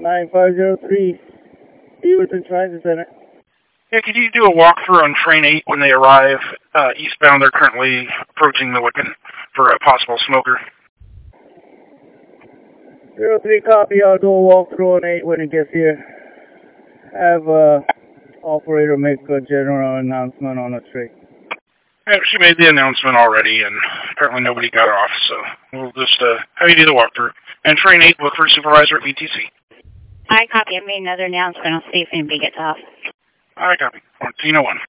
9503, Beaverton Transit Center. Yeah, could you do a walkthrough on Train 8 when they arrive eastbound? They're currently approaching the Wiccan for a possible smoker. 03 copy, I'll do a walkthrough on 8 when it gets here. Have operator make a general announcement on the tree. Yeah, she made the announcement already, and apparently nobody got off, so we'll just have you do the walkthrough. And Train 8, look for supervisor at BTC. I copy. I made another announcement. I'll see if anybody gets off. I copy. Martina 1.